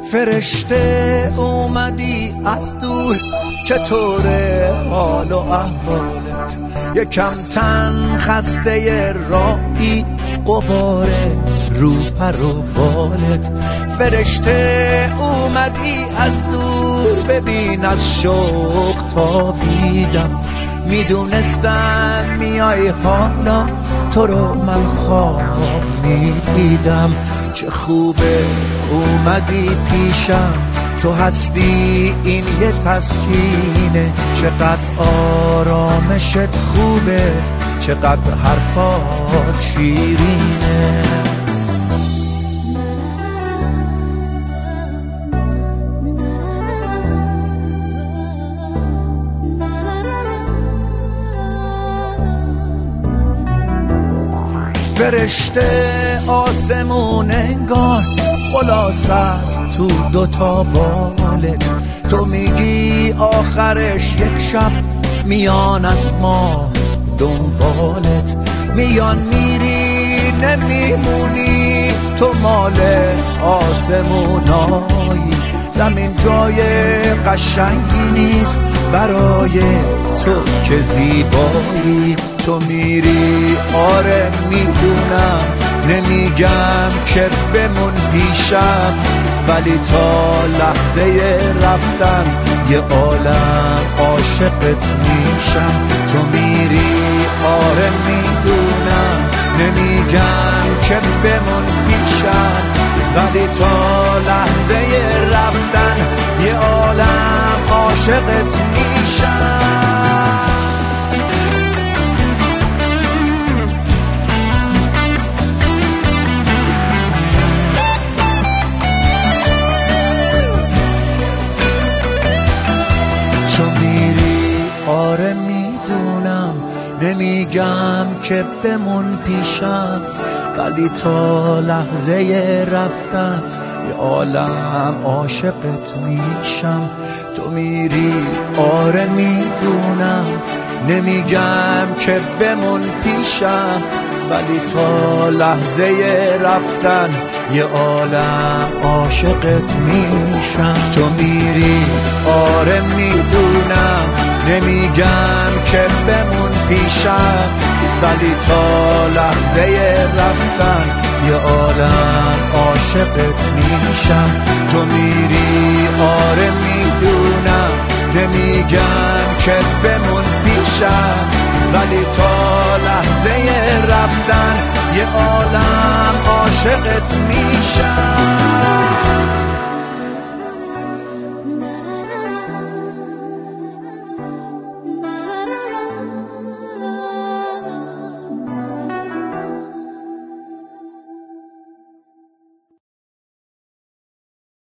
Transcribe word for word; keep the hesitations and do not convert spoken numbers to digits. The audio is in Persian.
فرشته اومدی از دور، چطوره حال و احوالت؟ یکم تن خسته راهی، غباره رو پر و بالت. فرشته اومدی از دور، ببین از شوق تابیدم. میدونستم میای حالا، تو رو من خواب میدیدم. چه خوبه اومدی پیشم، تو هستی این یه تسکینه. چقدر آرامشت خوبه، چقدر حرفات شیرینه. فرشته آسمون انگار خلاص است تو دوتا بالت. تو میگی آخرش یک شب میان از ما دنبالت. میان میری نمیمونی، تو مال آسمونایی. زمین جای قشنگی نیست برای تو که زیبایی. تو میری آره میدونم، نمیگم که بمون پیشم، ولی تا لحظه رفتن یه عالم عاشقت میشم. تو میری آره میدونم، نمیگم که بمون پیشم، ولی تا لحظه رفتن یه عالم عاشقت میشم. آره میدونم، نمیگم که بمون پیشم، ولی تا لحظه رفتن یه عالم عاشقت میشم. تو میری آره میدونم، نمیگم که بمون پیشم، ولی تا لحظه رفتن یه عالم عاشقت میشم. تو میری آره میدونم، نمیگم که بمون پیشم، ولی تا لحظه رفتن یه عالم عاشقت میشم. تو میری آره میدونم، نمیگم که بمون پیشم، ولی تا لحظه رفتن یه عالم عاشقت میشم.